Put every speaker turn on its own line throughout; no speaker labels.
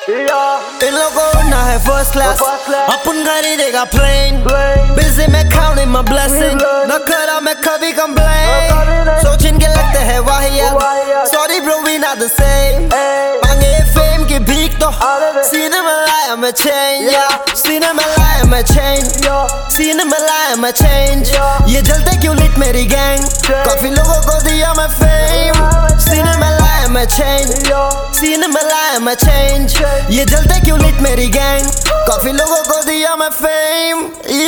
इन लोगों को उड़ना है फर्स्ट क्लास, अपन खरीदेगा प्लेन। बिजी में counting my blessing, न करा मैं कभी complain। सोच इनके लगते हैं वाहियात, sorry bro we not the same। मांगे फेम की भीख तो सीने में लाया मैं change, सीने में लाया मैं change, सीने में लाया मैं change। ये जलते क्यों लिट मेरी गैंग, काफी लोगों को दिया मैं फेम। सीने में लाया मैं change, सीने में लाया मैं change। ये जलते क्यों लिट मेरी गैंग, काफी लोगों को दिया मैं फेम।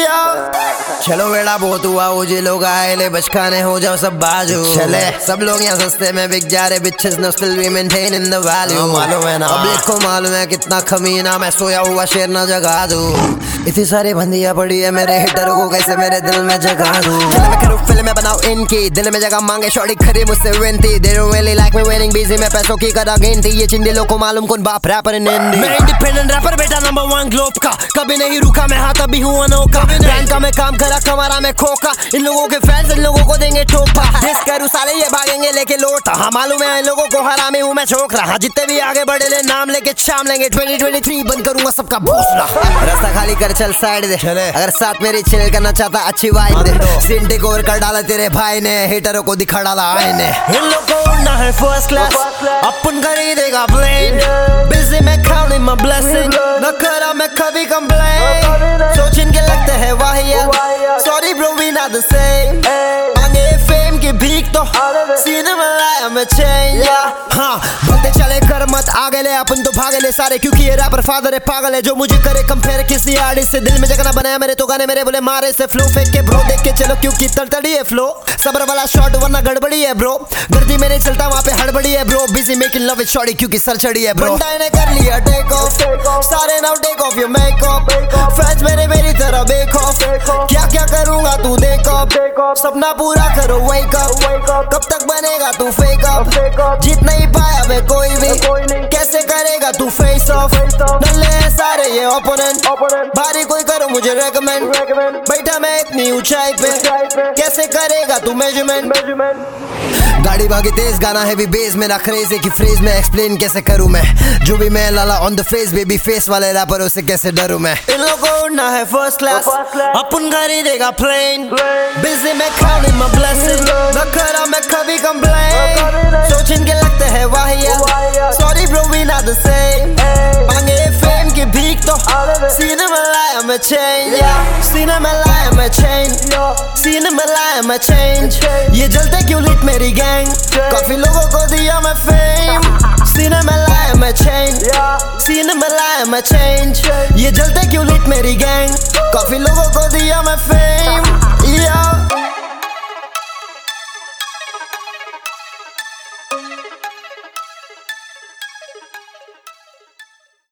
चलो बेड़ा बहुत हुआ, वो जे लोग आए ले बचकाने हो जाओ सब बाजू। चले सब लोग यहाँ सस्ते में बिक जा रहे, bitches no still we maintain in the value। मालूम है ना पब्लिक को मालूम है कितना कमीना, मैं सोया हुआ शेर ना जगा दूं। इतनी सारी बंदियां पड़ी है मेरे हिटरों को कैसे मेरे दिल में जगा दूं। चलो मैं करूँ फिल्म में बनाऊं इनकी, दिल में जगह मांगे शॉर्टी खरी मुझसे विनती। They don't really like me winning, busy में पैसों की करा गिनती। ये चिंदी लोग को मालूम कौन बाप रैपर इन इंडी। मैं इंडिपेंडेंट रैपर बेटा नंबर 1 ग्लोब का, कभी नहीं रुका मैं हाथ अभी हूँ अनोखा। ब्रांड का मैं काम करा कमारा मैं खोका, इन लोगों के फैंस इन लोगों को देंगे ठोका। डिस करूँ साले ये भागेंगे लेके लोटा, हाँ मालूम है इन लोगों को हरामी हूँ मैं छोकरा। हाँ जितने भी आगे बढ़े ले नाम लेके शाम लेंगे, 2023 बंद करूंगा सबका भोसला। रास्ता खाली कर चल साइड दे, अगर साथ मेरी चिल करना चाहता अच्छी वाइब दे। सीन टेक ओवर कर डाला तेरे भाई ने, हिटरों को दिखा डाला आईने। इन लोग को उड़ना है फर्स्ट क्लास, अपन खरीदेगा प्लेन। बिजी में counting my blessing, न करा मैं कभी complain। सोच इनके लगते हैं वाहियात, sorry bro we not the same। मांगे फेम की भीख तो सीने में लाया मैं change। हाँ बोलते चले कर मत आगे ले, अपन तो भागे ले सारे, क्योंकि ये रैपर फादर है पागल है जो मुझे करे कंपेयर किसी आर्टिस्ट से। दिल में जगना बनाया मेरे तो गाने मेरे बोले मारे से फ्लो फेंक के ब्रो, देख के चलो क्योंकि तड़तड़ी है फ्लो। सबर वाला शॉट वरना गड़बड़ी है ब्रो, गर्दी में नहीं चलता वहाँ पे हड़बड़ी है bro. Busy making love with shorty क्योंकि सर चढ़ी है ब्रो। बंदा ने कर लिया टेक ऑफ, सारे now take off your makeup. Fans मेरी तरह बेक ऑफ, क्या क्या करूंगा तू देख ऑफ। सपना पूरा करो वेक अप, कब तक बनेगा तू फेक अप। जीत नहीं पाया वे कोई भी, कैसे करेगा तू फेस ऑफ। नल्ले हैं सारे ये ओपोनेंट, भारी कोई करो मुझे रेकमेंड। बैठा मैं इतनी ऊंचाई पे, कैसे करेगा तू मेजरमेंट। गाड़ी भागी तेज गाना है भी बेस, मेरा क्रेज है कि फ्रेज में एक्सप्लेन कैसे करूं मैं। जो भी मैं लाला on the face, baby face वाले रैपरों से कैसे डरूं मैं। इन लोगों को उड़ना है फर्स्ट क्लास, अपन खरीदेगा प्लेन। बिजी में counting my blessing, न करा मैं कभी complain। सोच इनके लगते हैं वाहियात, sorry bro we not the same। मांगे फेम की भीख तो सीने में लाया मैं change, सीने में लाया मैं change, सीने में लाया मैं change। ये जलते क्यों लिट मेरी गैंग, काफी लोगों को दिया मैं फेम। सीने में लाया मैं change, सीने में लाया मैं change। ये जलते क्यों लिट मेरी गैंग, काफी लोगों को दिया मैं फेम।